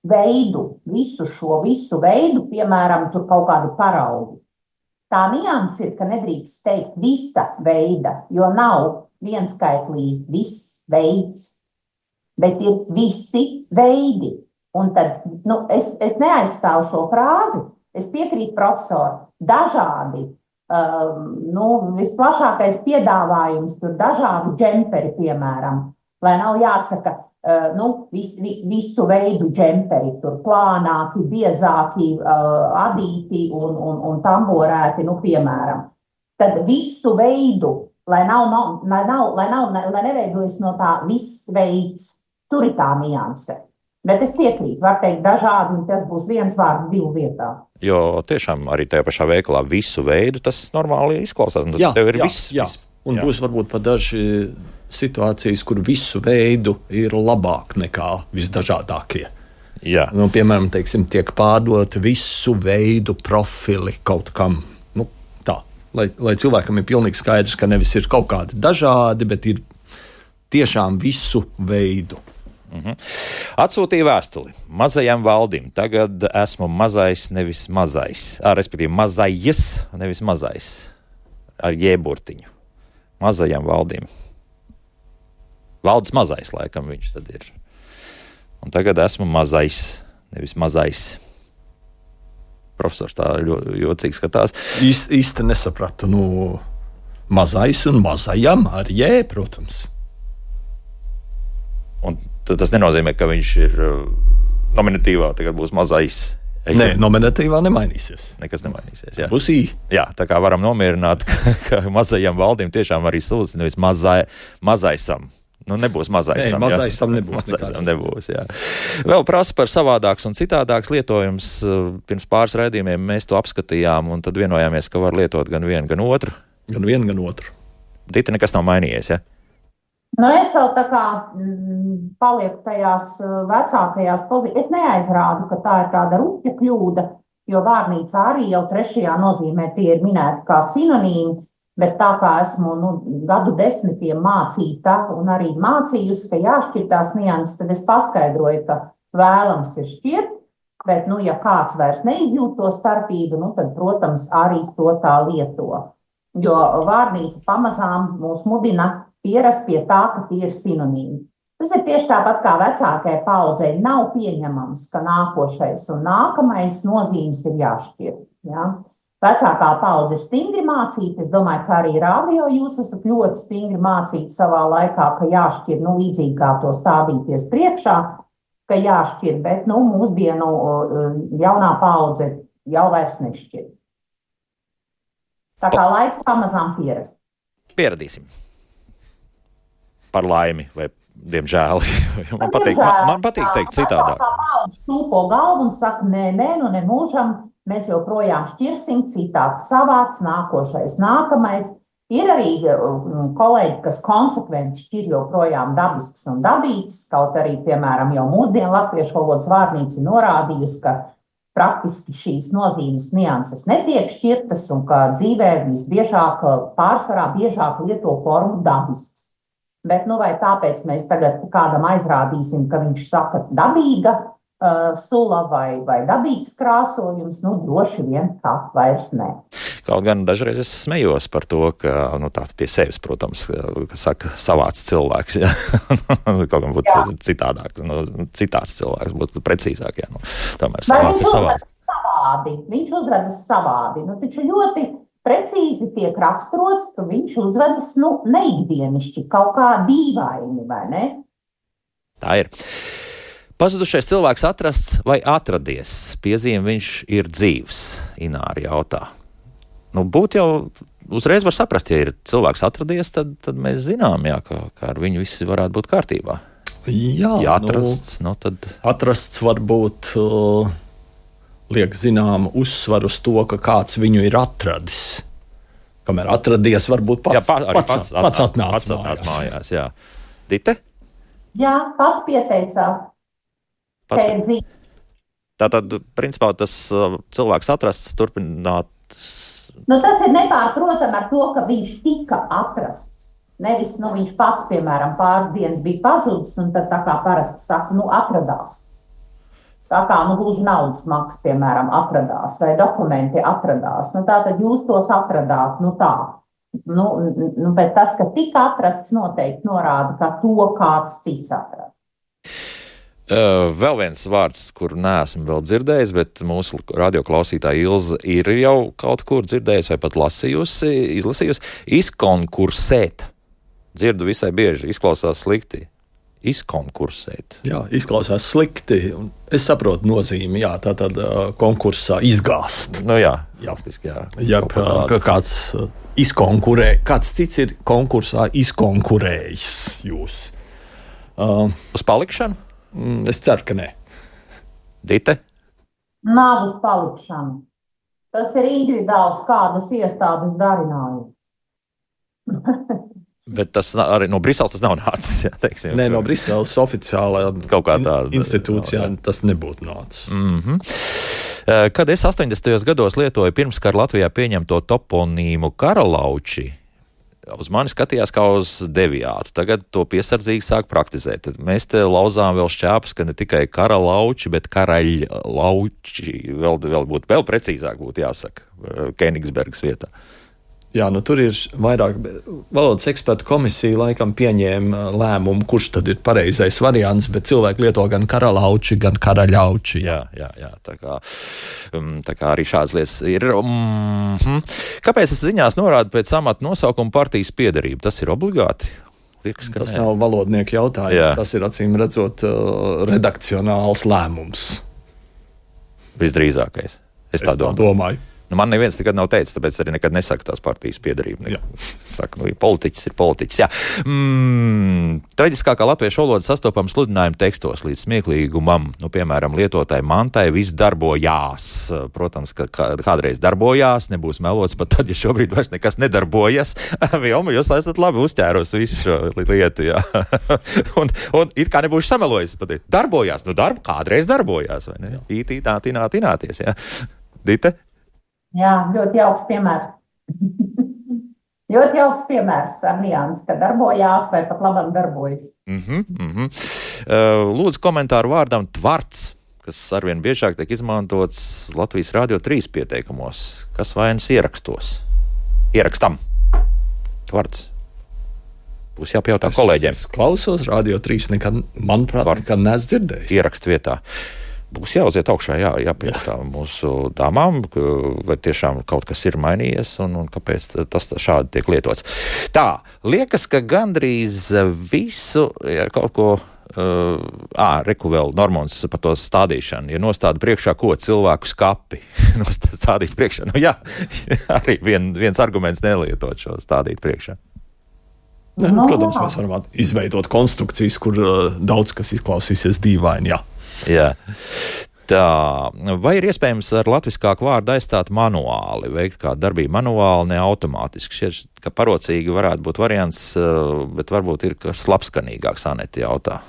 veidu, piemēram, tur kaut kādi paraugi. Tā nianse ir, ka nedrīkst teikt visa veida, jo nav vienskaitlī viss veids, bet ir visi veidi. Un tad, es neaizstāvu šo frāzi, es piekrītu profesoru, dažādi. Visplašākais piedāvājums, tur dažādi džemperi, piemēram, lai nav jāsaka, visu veidu džemperi, tur plānāki, biezāki, adīti un tamborēti, piemēram. Tad visu veidu, lai neveidojas no tā viss veids, tur ir tā nianse. Bet es piekrītu, var teikt dažādi, un tas būs viens vārds divu vietā. Jo tiešām arī tajā pašā veikalā visu veidu tas normāli izklausās. Tev ir viss. Un būs varbūt pat daži situācijas, kur visu veidu ir labāk nekā visdažādākie. Jā. Piemēram, tiek pārdot visu veidu profili kaut kam. Tā, lai cilvēkam ir pilnīgi skaidrs, ka nevis ir kaut kādi dažādi, bet ir tiešām visu veidu. Atsūtīja vēstuli mazajam valdim. Tagad esmu mazais, nevis mazais. Respektīvi, mazais, nevis mazais. Ar jēburtiņu. Mazajam valdim. Valdis mazais, laikam viņš tad ir. Un tagad esmu mazais, nevis mazais. Profesors tā jocīgi skatās. Īsti nesapratu. Mazais un mazajam ar jē, protams. Un tas nenozīmē, ka viņš ir nominatīvā, tagad būs mazais. Nē, nominatīvā nemainīsies. Nekas nemainīsies. Jā. Būs ī. Jā, tā kā varam nomierināt, ka mazajam valdim tiešām arī sūdz, nevis mazaisam. Nebūs mazaisam. Nē, mazaisam nebūs. Mazaisam nebūs, jā. Vēl prasa par savādāks un citādāks lietojums. Pirms pāris raidījumiem mēs to apskatījām, un tad vienojāmies, ka var lietot gan vienu, gan otru. Gan vienu, gan otru. Dita, nekas nav mainījies, ja? Es vēl tā kā palieku tajās vecākajās pozīcijās. Es neaizrādu, ka tā ir tāda rupja kļūda, jo vārnīca arī jau trešajā nozīmē tie ir minēti kā sinonīmi, bet tā kā esmu gadu desmitiem mācīta un arī mācījusi, ka jāšķir tās nianses, tad es paskaidroju, ka vēlams ir šķirt, bet, ja kāds vairs neizjūt to starpību, tad, protams, arī to tā lieto. Jo vārnīca pamazām mūs mudina pierast pie tā, ka tie ir sinonīmi. Tas ir tieši tāpat kā vecākajai paaudzei nav pieņemams, ka nākošais un nākamais nozīmes ir jāšķir. Ja? Vecākā paudze ir stingri mācīta, es domāju, ka arī radio jūs esat ļoti stingri mācīti savā laikā, ka jāšķir, līdzīgi kā to stādīties priekšā, ka jāšķir, bet, mūsdienu jaunā paudze jau vairs nešķir. Tā kā laiks pamazām pierast. Pieradīsim. Par laimi vai diemžēl. Man patīk teikt citādāk. Tā paudze šūpo galvu un saka, nē, nemūžam, mēs joprojām šķirsim, citāds savāds, nākošais, nākamais. Ir arī kolēģi, kas konsekventi šķir joprojām dabisks un dabīgs, kaut arī, piemēram, jau mūsdienu latviešu valodas vārnīca norādījusi, ka praktiski šīs nozīmes nianses netiek šķirtas un ka dzīvē visbiežāk, pārsvarā biežāk lieto formu dabisks. Bet, vai tāpēc mēs tagad kādam aizrādīsim, ka viņš saka dabīga sula vai dabīgs krāsojums, droši vien tā vairs ne. Kaut gan dažreiz es smējos par to, ka, tā pie sevis, protams, saka savāds cilvēks, ja? Kaut gan būtu citādāk, citāds cilvēks būtu precīzāk, ja? Tomēr savāds ir savāds. Viņš uzvedas savādi, taču ļoti precīzi tiek raksturots, ka viņš uzvedas, neikdienišķi, kaut kā dīvaini, vai ne? Tā ir. Pazudušais cilvēks atrasts vai atradies? Piezīme viņš ir dzīvs, Ināra jautā. Būtu jau uzreiz var saprast, ja ir cilvēks atradies, tad mēs zinām, ka ar viņu viss varētu būt kārtībā. Jā, ja atrasts, tad... Atrasts varbūt... liek zinām uzsvaru uz to, ka kāds viņu ir atradis. Kamēr atradies, varbūt pats atnāc mājās. Jā. Dite? Jā, pats pieteicās. Tātad, principā, tas cilvēks atrasts turpināt... Tas ir nepārprotami ar to, ka viņš tika atrasts. Nevis, viņš pats, piemēram, pāris dienas bija pazudis un tad tā kā parasti saka, atradās. Tā kā, gluži naudas maks, piemēram, atradās, vai dokumenti atradās. Tātad jūs tos atradāt, tā. Bet tas, ka tika atrasts, noteikti norāda, ka to kāds cits atrada. Vēl viens vārds, kur neesmu vēl dzirdējis, bet mūsu radioklausītāja Ilze ir jau kaut kur dzirdējusi vai pat izlasījusi. Izkonkursēt. Dzirdu visai bieži, izklausās slikti. Izkonkursēt. Jā, izklausās slikti. Es saprotu nozīmi, tātad konkursā izgāzt. Jā, faktiski, jā. Ja kāds izkonkurē, kāds cits ir konkursā izkonkurējis jūs. Uz palikšanu? Es ceru, ka ne. Dite? Nav uz palikšanu. Tas ir individuāls kādas iestādes darinājums. Bet tas arī no Briseles tas nav nācis. Jā, teiksim, Nē, no Briseles oficiālā institūcijā tas nebūtu nācis. Kad es 80. gados lietoju pirmskara Latvijā pieņemto toponīmu Karalauči, uz mani skatījās kā uz deviātu. Tagad to piesardzīgi sāk praktizēt. Mēs te lauzām vēl šķēpus, ka ne tikai Karalauči, bet Karaļlauči. Vēl precīzāk būtu jāsaka Kenigsbergas vietā. Jā, tur ir vairāk valodas ekspertu komisija laikam pieņēma lēmumu, kurš tad ir pareizais variants, bet cilvēki lieto gan Karalauči, gan Karaļauči. Jā, tā kā arī šādas lietas ir. Kāpēc es ziņās norādu pēc amata nosaukuma partijas piederību? Tas ir obligāti? Liekas, tas nav valodnieku jautājums, jā. Tas ir acīm redzot redakcionāls lēmums. Visdrīzākais. Es tā domāju. Man neviens nekad nav teicis, tāpēc arī nekad nesaku tās partijas piederību. Saka, politiķis ir politiķis. Jā. Traģiskākā latviešu valoda sastopama sludinājuma tekstos līdz smieklīgumam. Piemēram, lietotāji mantai viss darbojās. Protams, ka kādreiz darbojās, nebūs melots, pat tad, ja šobrīd vairs nekas nedarbojas. Vilma, jūs esat labi uzķēros visu šo lietu. Jā. un it kā nebūšu samelojis. Darbojās, kādreiz darbojās. Vai ne? Tināties. Jā. Dite? Jā, ļoti jauks piemērs. Ļoti jauks piemērs ar nianses, ka darbojās vai pat labam darbojas. Lūdzu komentāru vārdam tvarts, kas arvien biežāk tiek izmantots Latvijas Radio 3 pieteikumos. Kas vainas ierakstam? Tvarts. Būs jāpajautā kolēģiem. Es klausos Radio 3 nekad, manuprāt, nekad neesmu dzirdējis. Ierakst vietā. Būs jāuziet augšā, jāpajautā mūsu dāmām, vai tiešām kaut kas ir mainījies un kāpēc tas šādi tiek lietots. Tā, liekas, ka gandrīz visu kaut ko, reku vēl Normons par to stādīšanu, ja nostāda priekšā ko cilvēku skapi, stādīt priekšā. Arī viens arguments nelietot šo stādīt priekšā. Protams, mēs varam izveidot konstrukcijas, kur daudz kas izklausīsies dīvaini, jā. Jā. Tā, vai ir iespējams ar latviskāku vārdu aizstāt manuāli, veikt kādu darbību manuāli, ne automātiski? Šķiet, ka parocīgi varētu būt variants, bet varbūt ir kas labskanīgāks, Anete jautā.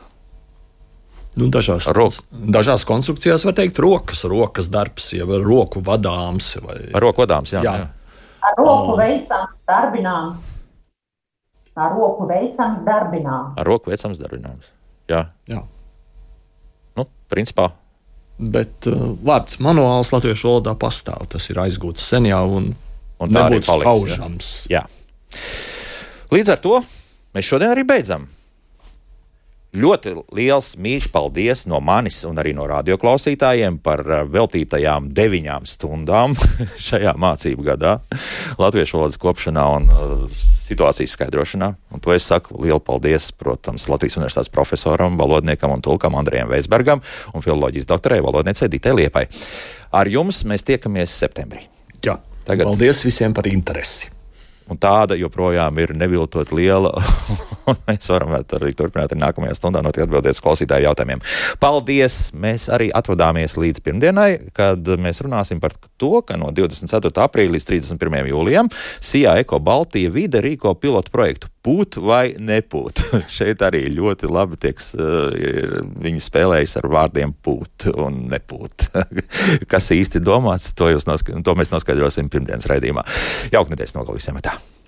Dažās konstrukcijās var teikt rokas darbs, jau ar roku vadāms. Ar roku vadāms, jā. Ar roku veicams, darbināms. Ar roku veicams, darbināms. Jā. Nu, principā. Bet vārds manuāls latviešu valodā pastāv. Tas ir aizgūts sen jau un tā arī nebūtu skaužams. Jā. Līdz ar to mēs šodien arī beidzam. Ļoti liels mīļš paldies no manis un arī no radioklausītājiem par veltītajām 9 stundām šajā mācību gadā latviešu valodas kopšanā un situācijas skaidrošanā. Un to es saku lielu paldies, protams, Latvijas universitātes profesoram, valodniekam un tulkam Andrejam Veisbergam un filoloģijas doktorei valodniecei Ditai Liepai. Ar jums mēs tiekamies septembrī. Jā, paldies visiem par interesi. Un tāda joprojām ir neviltot liela, un mēs varam arī turpināt nākamajā stundā notiek atbildēt uz klausītāju jautājumiem. Paldies! Mēs arī atvadāmies līdz pirmdienai, kad mēs runāsim par to, ka no 24. aprīļa līdz 31. jūlijam SIA Eko Baltija vide rīko pilotu projektu Pūt vai nepūt. Šeit arī ļoti labi viņi spēlējas ar vārdiem pūt un nepūt. Kas īsti domāts, to mēs noskaidrosim pirmdienas raidījumā. Jauka nedēļas nogalu visiem! Tā.